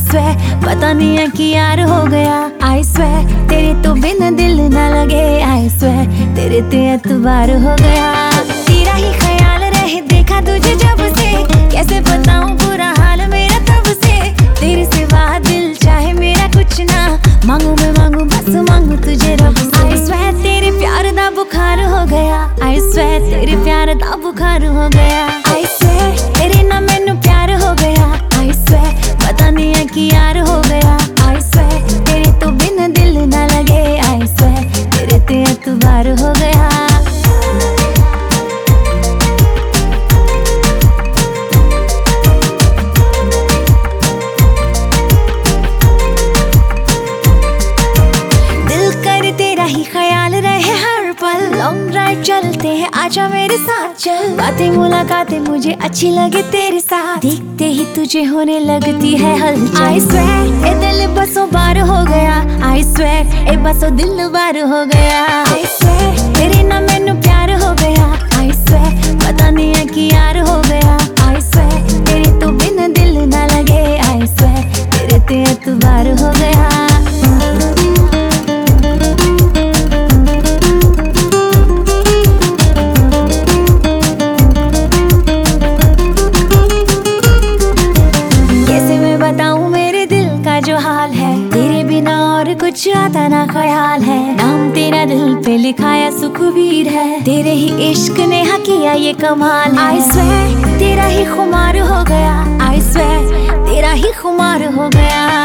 Swear पता नहीं है कि यार हो गया। आई स्वेर तेरे तो बिना दिल ना लगे। आई स्वेर तेरे ते एतबार हो गया। तेरा ही ख्याल रहे देखा तुझे जब से, कैसे बताऊं बुरा हाल मेरा तब से। तेरे सिवा दिल चाहे मेरा कुछ ना, मांगू मैं मांगू बस मांगू तुझे रब से। आई स्वेर तेरे प्यार दा बुखार हो गया। आई स्वेर तेरे प्यार दा बुखार हो गया। आई स्वेर तेरे ना मैनू प्यार हो गया। आई स्वेर पता नहीं है कि यार हो गया। आई स्वेर तेरे तो बिना दिल ना लगे। आई स्वेर तेरे ते एतबार हो गया। ही ख्याल रहे हर पल, लॉन्ग ड्राइव चलते हैं आजा मेरे साथ चल। बातें मुलाकातें मुझे अच्छी लगे तेरे साथ, देखते ही तुझे होने लगती है हलचल। आई स्वेर ए दिल बसों बार हो गया। आई स्वेर ए बसों दिल बार हो गया। आई स्वेर तेरे ना मैनू प्यार हो गया। आई स्वेर पता नहीं है कि यार हो गया। आई स्वेर तेरे तो बिना दिल ना लगे। आई स्वेर तेरे ते एतबार हो गया। बताऊं मेरे दिल का जो हाल है, तेरे बिना और कुछ आता ना ख्याल है। नाम तेरा दिल पे लिखाया सुखबीर है, तेरे ही इश्क ने हाँ किया ये कमाल है। आई स्वेर तेरा ही खुमार हो गया। आई स्वेर तेरा ही खुमार हो गया।